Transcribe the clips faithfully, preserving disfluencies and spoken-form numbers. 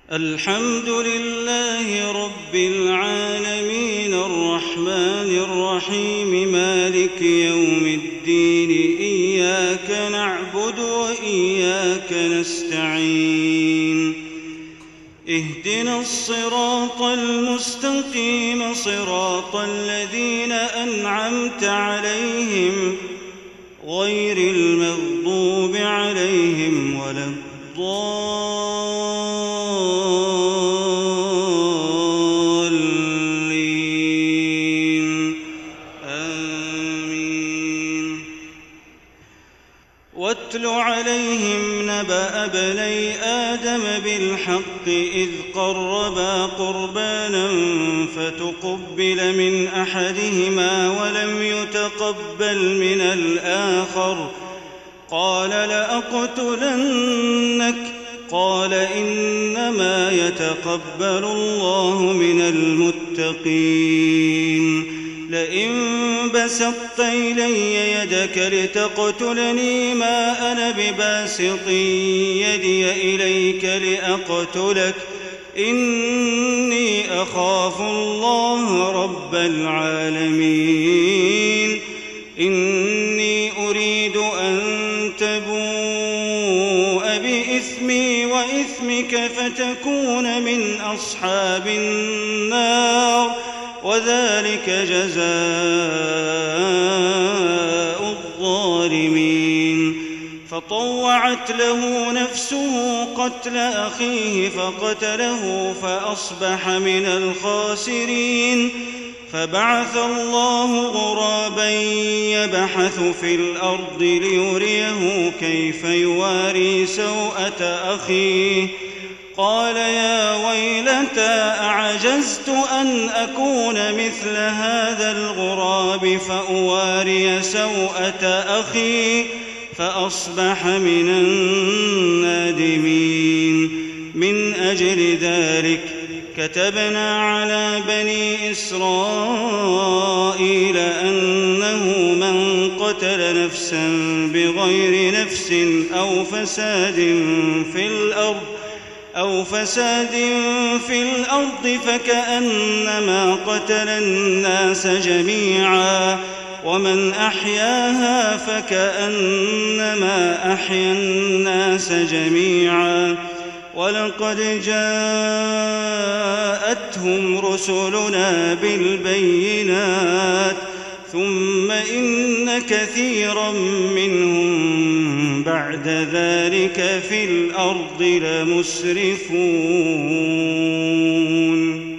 الحمد لله رب العالمين الرحمن الرحيم مالك يوم الدين إياك نعبد وإياك نستعين اهدنا الصراط المستقيم صراط الذين أنعمت عليهم غير المغضوب عليهم ولا الضالين آمين. واتل عليهم نبأ ابني آدم بالحق إذ قربا قربانا فتقبل من أحدهما ولم يتقبل من الآخر قال لأقتلنك قال إنما يتقبل الله من المتقين. لئن بسطت إلي يدك لتقتلني ما أنا بباسط يدي إليك لأقتلك إني أخاف الله رب العالمين. إني أريد أن تبوء بإثمي وإثمك فتكون من أصحاب النار وذلك جزاء الظالمين. فطوعت له نفسه قتل أخيه فقتله فأصبح من الخاسرين. فبعث الله غرابا يبحث في الأرض ليريه كيف يواري سوءة أخيه قال يا ويلتى أعجزت أن أكون مثل هذا الغراب فأواري سوءة أخي فأصبح من النادمين. من أجل ذلك كتبنا على بني إسرائيل أنه من قتل نفسا بغير نفس أو فساد في الأرض أو فساد في الأرض فكأنما قتل الناس جميعا ومن أحياها فكأنما أحيا الناس جميعا. ولقد جاءتهم رسلنا بالبينات ثم إن كثيرا منهم بعد ذلك في الأرض لمسرفون.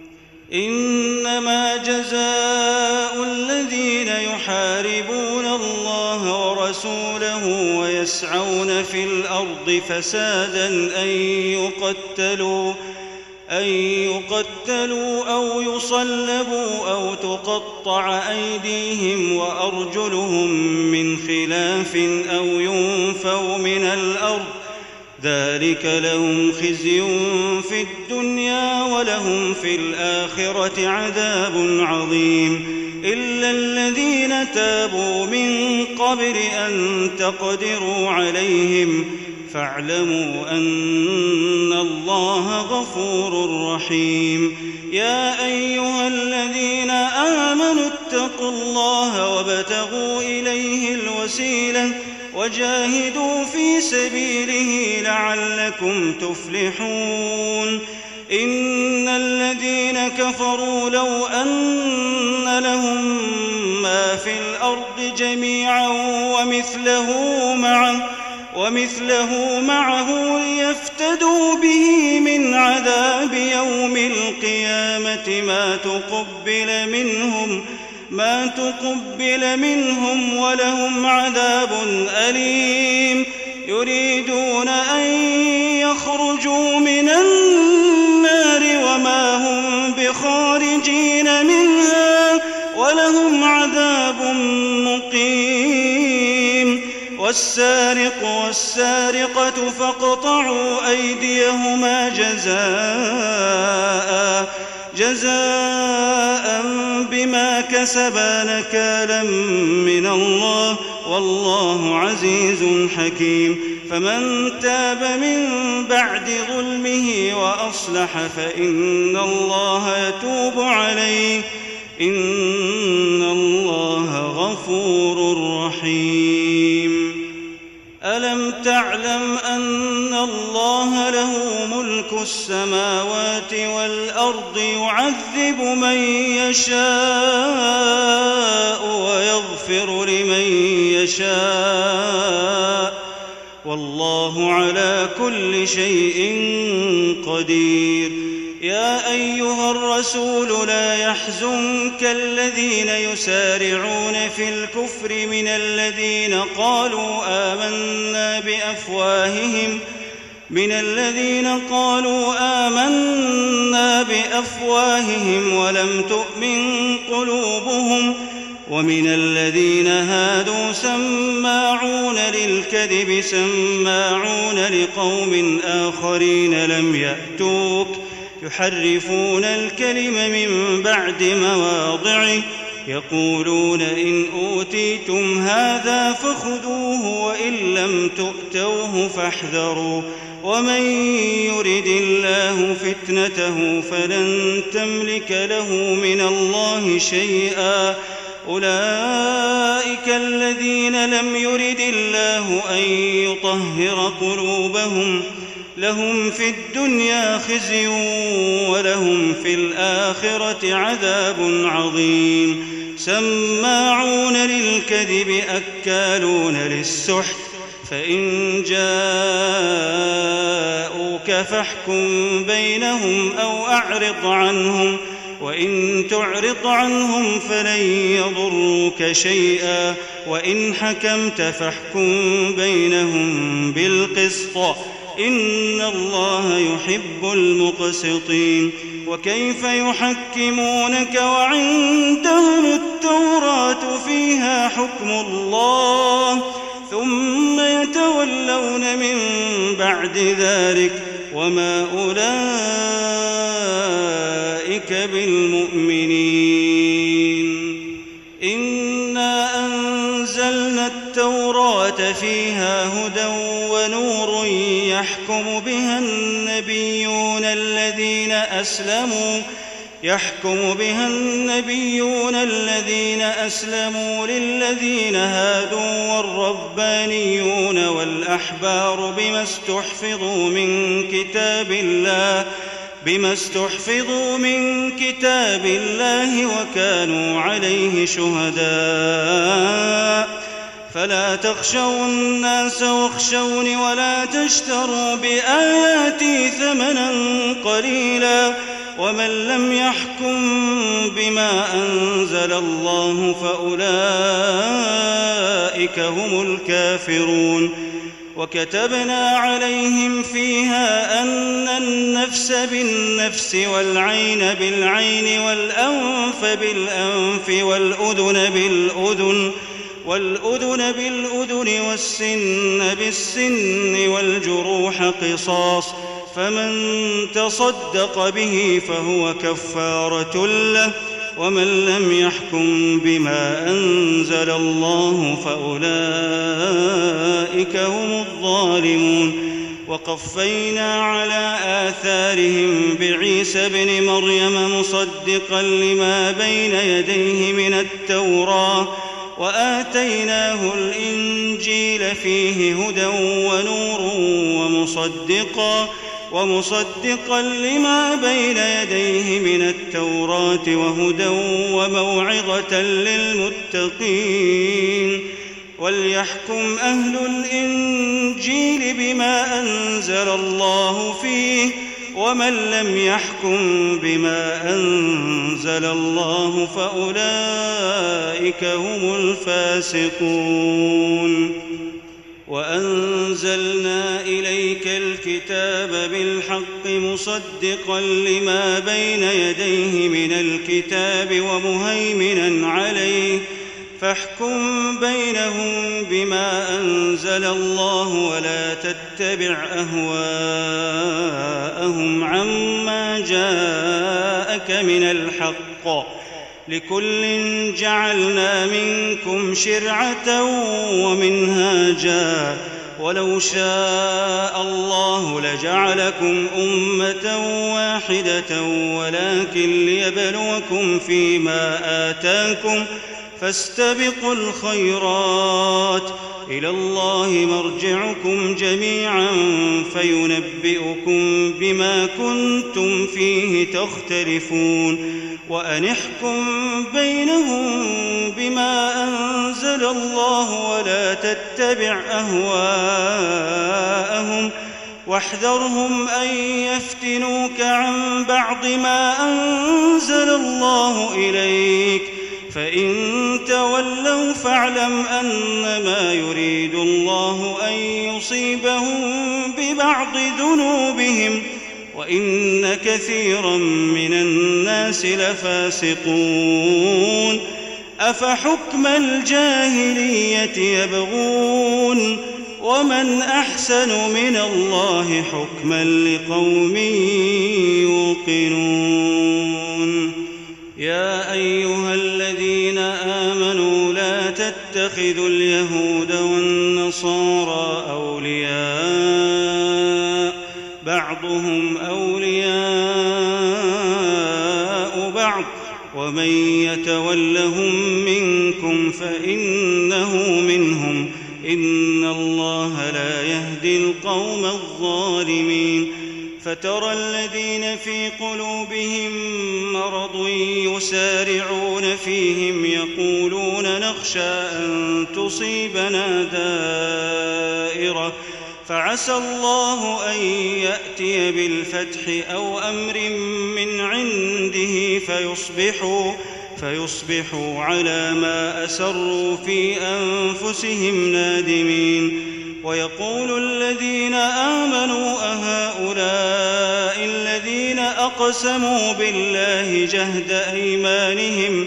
إنما جزاء الذين يحاربون الله ورسوله ويسعون في الأرض فسادا أن يقتلوا أن يقتلوا أو يصلبوا أو تقطع أيديهم وأرجلهم من خلاف أو ينفوا من الأرض ذلك لهم خزي في الدنيا ولهم في الآخرة عذاب عظيم. إلا الذين تابوا من قبل أن تقدروا عليهم فاعلموا أن الله غفور رحيم. يا أيها الذين آمنوا اتقوا الله وابتغوا إليه الوسيلة وجاهدوا في سبيله لعلكم تفلحون. إن الذين كفروا لو أن لهم ما في الأرض جميعا ومثله معه ومثله معه ليفتدوا به من عذاب يوم القيامة ما تقبل منهم ما تقبل منهم ولهم عذاب أليم. يريدون أن يخرجوا من النار وما هم بخارجين منها ولهم عذاب مقيم. والسارق والسارقة فاقطعوا أيديهما جزاء جزاء بما كسبا نكالا من الله والله عزيز حكيم. فمن تاب من بعد ظلمه وأصلح فإن الله يتوب عليه، إن الله غفور رحيم. ألم تعلم أن الله له ملك السماوات والأرض يعذب من يشاء ويغفر لمن يشاء والله على كل شيء قدير. يا أيها الرسول لا يحزنك الذين يسارعون في الكفر من الذين قالوا آمنا بأفواههم من الذين قالوا آمنا بأفواههم ولم تؤمن قلوبهم ومن الذين هادوا سماعون للكذب سماعون لقوم آخرين لم يأتوك يحرفون الكلم من بعد مواضعه يقولون إن أوتيتم هذا فخذوه وإن لم تؤتوه فاحذروا ومن يرد الله فتنته فلن تملك له من الله شيئا أولئك الذين لم يرد الله أن يطهر قلوبهم لهم في الدنيا خزي ولهم في الآخرة عذاب عظيم. سماعون للكذب أكالون للسحت فإن جاءوك فاحكم بينهم أو أعرض عنهم وإن تعرض عنهم فلن يضروك شيئا وإن حكمت فاحكم بينهم بالقسط إن الله يحب المقسطين. وكيف يحكمونك وعندهم التوراة فيها حكم الله ثم يتولون من بعد ذلك وما أولئك بالمؤمنين. إنا أنزلنا التوراة فيها هدى ونور يحكم بها النبيون الذين أسلموا يحكم بها النبيون الذين أسلموا للذين هادوا والربانيون والأحبار بما استحفظوا من كتاب الله بما استحفظوا من كتاب الله وكانوا عليه شهداء فلا تخشوا الناس واخشوني ولا تشتروا بآياتي ثمنا قليلا ومن لم يحكم بما أنزل الله فأولئك هم الكافرون. وكتبنا عليهم فيها أن النفس بالنفس والعين بالعين والأنف بالأنف والأذن بالأذن والأذن بالأذن والسن بالسن والجروح قصاص فمن تصدق به فهو كفارة له ومن لم يحكم بما أنزل الله فأولئك هم الظالمون. وقفينا على آثارهم بعيسى ابن مريم مصدقا لما بين يديه من التوراة وآتيناه الإنجيل فيه هدى ونور ومصدقا ومصدقا لما بين يديه من التوراة وهدى وموعظة للمتقين. وليحكم أهل الإنجيل بما أنزل الله فيه ومن لم يحكم بما أنزل الله فأولئك هم الفاسقون. وأنزلنا إليك الكتاب بالحق مصدقا لما بين يديه من الكتاب ومهيمنا عليه فاحكم بينهم بما أنزل الله ولا تتبع أهواءهم عما جاءك من الحق لكل جعلنا منكم شرعة ومنهاجا ولو شاء الله لجعلكم أمة واحدة ولكن ليبلوكم فيما آتاكم فاستبقوا الخيرات إلى الله مرجعكم جميعا فينبئكم بما كنتم فيه تختلفون وأن احكم بينهم بما أنزل الله ولا تتبع أهواءهم واحذرهم أن يفتنوك عن بعض ما أنزل الله إليك فإن تولوا فاعلم أنما يريد الله أن يصيبهم ببعض ذنوبهم وإن كثيرا من الناس لفاسقون أفحكم الجاهلية يبغون ومن أحسن من الله حكما لقوم يوقنون يا أيها الذين آمنوا لا تتخذوا اليهود والنصارى أولياء بعضهم أولياء بعض ومن يتولهم منكم فإنه منهم إن الله لا يهدي القوم الظالمين فترى الذين في قلوبهم مرض يسارعون فيهم يقولون نخشى أن تصيبنا دائرة فعسى الله أن يأتي بالفتح أو أمر من عنده فيصبحوا, فيصبحوا على ما أسروا في أنفسهم نادمين ويقول الذين آمنوا أهؤلاء الذين أقسموا بالله جهد أيمانهم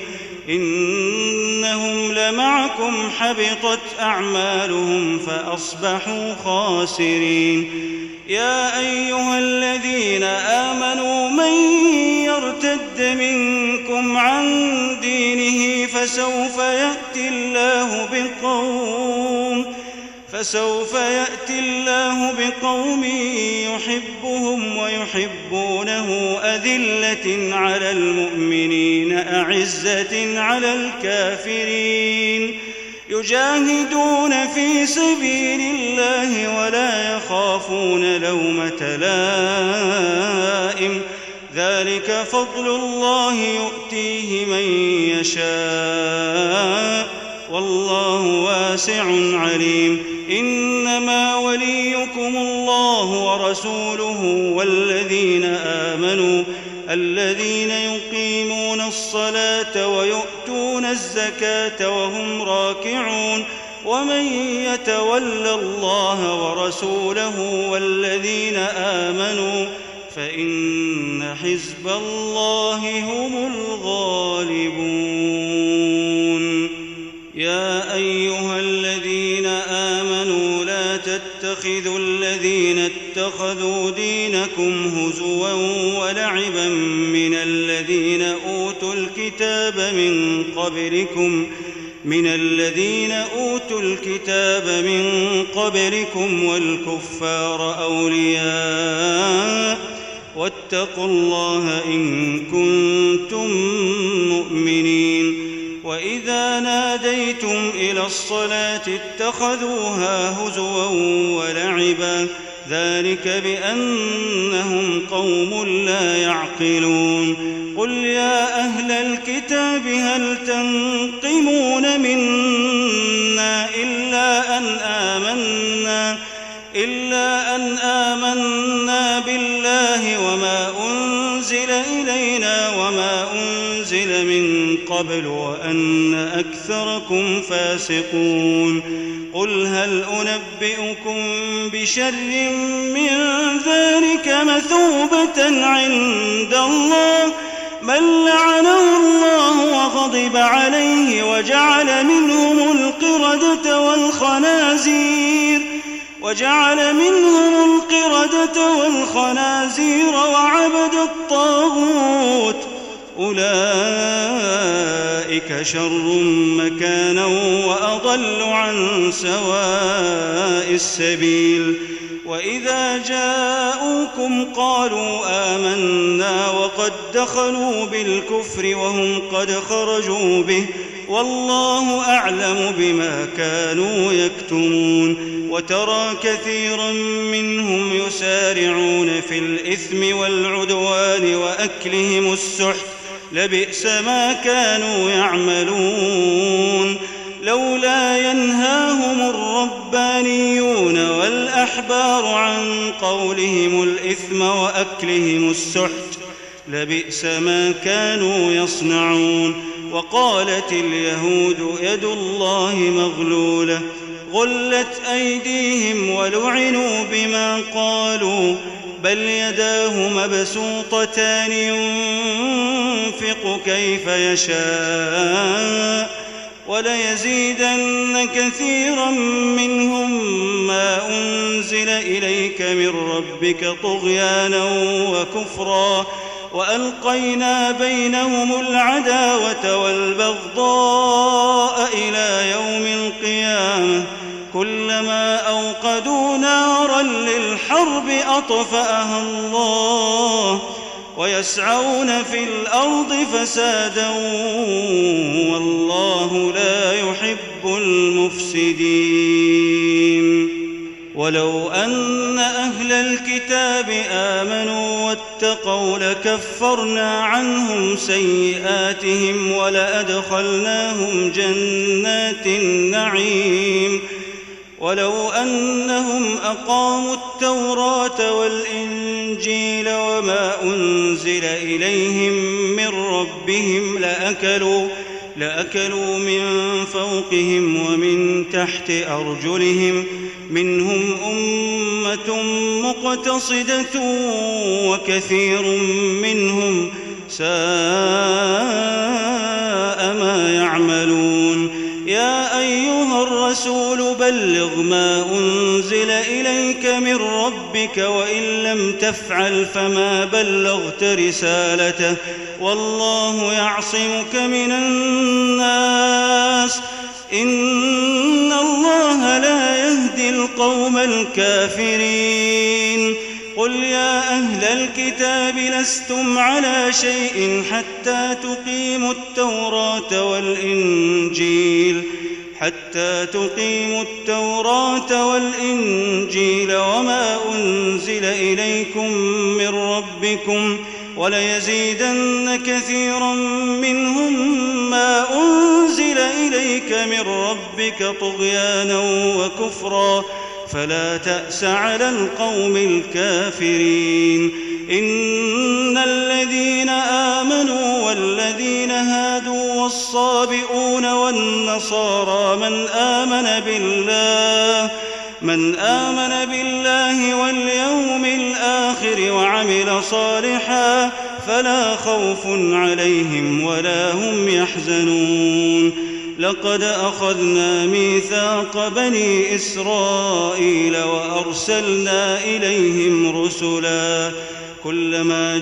إنهم لمعكم حبطت أعمالهم فأصبحوا خاسرين يا أيها الذين آمنوا من يرتد منكم عن دينه فسوف يأتي الله بقوم فسوف يأتي الله بقوم يحبهم ويحبونه أذلة على المؤمنين أعزة على الكافرين يجاهدون في سبيل الله ولا يخافون لومة لائم ذلك فضل الله يؤتيه من يشاء والله واسع عليم إنما وليكم الله ورسوله والذين آمنوا الذين يقيمون الصلاة ويؤتون الزكاة وهم راكعون ومن يتول الله ورسوله والذين آمنوا فإن حزب الله هم الغالبون يا أيها الذين آمنوا لا تتخذوا الذين اتخذوا دينكم هزوا ولعبا من الذين أوتوا الكتاب من قبلكم من الذين أوتوا الكتاب من قبلكم والكفار أولياء واتقوا الله إن كنتم مؤمنين وإذا ناديتم إلى الصلاة اتخذوها هزوا ولعبا ذلك بأنهم قوم لا يعقلون قل يا أهل الكتاب هل تنقمون منا إلا أن آمنا إلا أن آمنا بالله وما أنزل إلينا وما أنزل من قبل وأن أكثركم فاسقون قل هل أنبئكم بشر من ذلك مثوبة عند الله من لعنه الله وغضب عليه وجعل منهم القردة والخنازير وجعل منهم القردة والخنازير وعبد الطاغوت أولئك شر مكانا وأضل عن سواء السبيل. وإذا جاءوكم قالوا آمنا وقد دخلوا بالكفر وهم قد خرجوا به والله أعلم بما كانوا يكتمون. وترى كثيرا منهم يسارعون في الإثم والعدوان وأكلهم السحت لبئس ما كانوا يعملون. لولا ينهاهم الربانيون والأحبار عن قولهم الإثم وأكلهم السحت لبئس ما كانوا يصنعون. وقالت اليهود يد الله مغلولة غلت أيديهم ولعنوا بما قالوا بل يداه مبسوطتان ينفق كيف يشاء وليزيدن كثيرا منهم ما أنزل إليك من ربك طغيانا وكفرا وألقينا بينهم العداوة والبغضاء إلى يوم القيامة كلما أوقدوا نارا للحرب أطفأها الله ويسعون في الأرض فسادا والله لا يحب المفسدين. ولو أن أهل الكتاب آمنوا واتقوا لكفرنا عنهم سيئاتهم ولأدخلناهم جنات النعيم. ولو أنهم أقاموا التوراة والإنجيل وما أنزل إليهم من ربهم لأكلوا, لأكلوا من فوقهم ومن تحت أرجلهم منهم أمة مقتصدة وكثير منهم ساء ما يعملون. يا أيها الرسول بلغ ما أنزل إليك من ربك وإن لم تفعل فما بلغت رسالته والله يعصمك من الناس إن الله لا يهدي القوم الكافرين. قل يا أهل الكتاب لستم على شيء حتى تقيموا التوراة والإنجيل حتى تقيموا التوراة والإنجيل وما أنزل إليكم من ربكم وليزيدن كثيرا منهم ما أنزل إليك من ربك طغيانا وكفرا فلا تأس على القوم الكافرين. إن الذين آمنوا والذين هادوا والصابئون والنصارى من آمن بالله من آمن بالله واليوم الآخر وعمل صالحا فلا خوف عليهم ولا هم يحزنون. لقد أخذنا ميثاق بني إسرائيل وأرسلنا إليهم رسلا كلما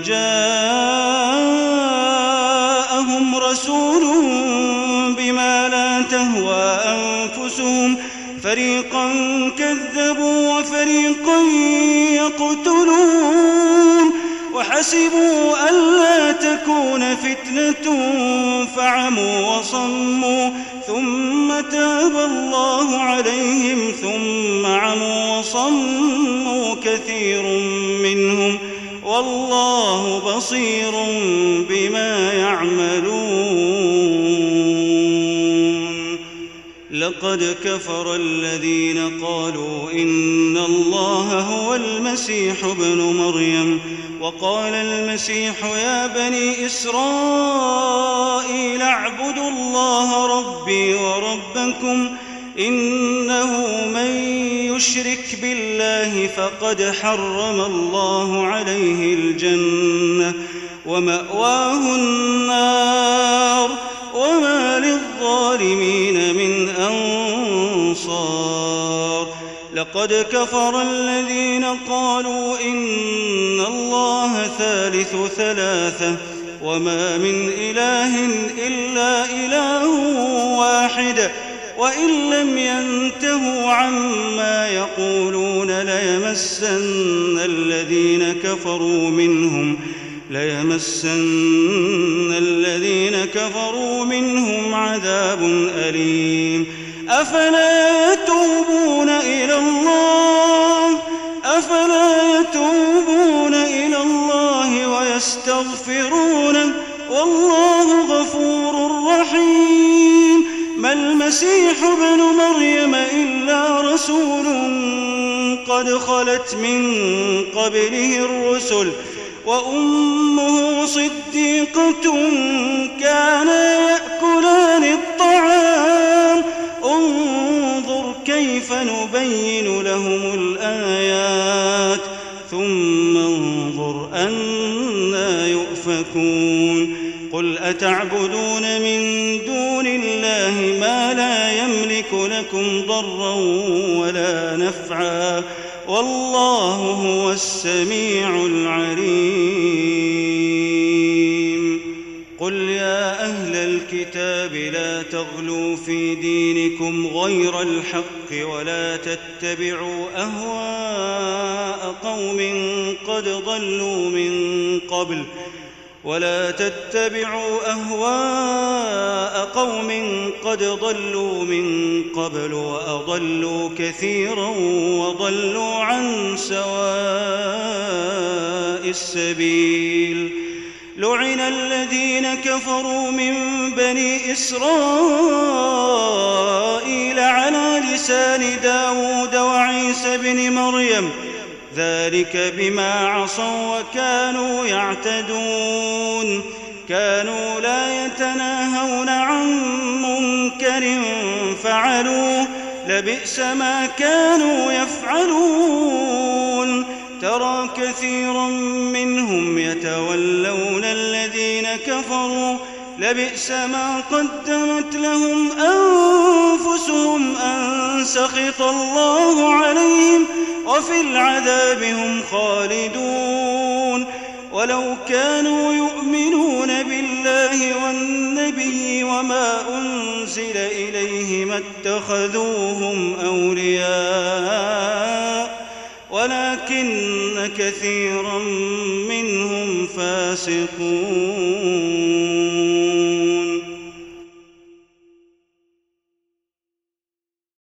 جاءهم رسول بما لا تهوى أنفسهم فريقا كذبوا وفريقا يقتلون وحسبوا ألا تكون فتنة فعموا وصموا ثم تاب الله عليهم ثم عموا وصموا كثير منهم والله بصير بما يعملون. لقد كفر الذين قالوا إن الله هو المسيح ابن مريم وقال المسيح يا بني إسرائيل اعبدوا الله ربي وربكم إنه من يشرك بالله فقد حرم الله عليه الجنة ومأواه النار وما للظالمين من أنصار. لقد كفر الذين قالوا إن الله ثالث ثلاثة وما من إله إلا إله واحد وإن لم ينتهوا عما يقولون ليمسن الذين كفروا منهم ليمسن الذين كفروا منهم عذاب أليم أفلا يتوبون إلى الله أفلا يتوبون إلى الله ويستغفرونه والله غفور رحيم ما المسيح ابن مريم إلا رسول قد خلت من قبله الرسل وأمه صديقة كانا يأكلان الطعام انظر كيف نبين لهم الآيات ثم انظر أنى يؤفكون قل أتعبدون من دون الله ما لا يملك لكم ضرا ولا نفعا والله هو السميع العليم قل يا أهل الكتاب لا تغلوا في دينكم غير الحق ولا تتبعوا أهواء قوم قد ضلوا من قبل ولا تتبعوا أهواء قوم قد ضلوا من قبل وأضلوا كثيرا وضلوا عن سواء السبيل لعن الذين كفروا من بني إسرائيل على لسان داود وعيسى بن مريم ذلك بما عصوا وكانوا يعتدون كانوا لا يتناهون عن منكر فعلوه لبئس ما كانوا يفعلون ترى كثيرا منهم يتولون الذين كفروا لبئس ما قدمت لهم أنفسهم أن سخط الله عليهم وفي العذاب هم خالدون ولو كانوا يؤمنون بالله والنبي وما أنزل إليه ما اتخذوهم أولياء ولكن كثيرا منهم فاسقون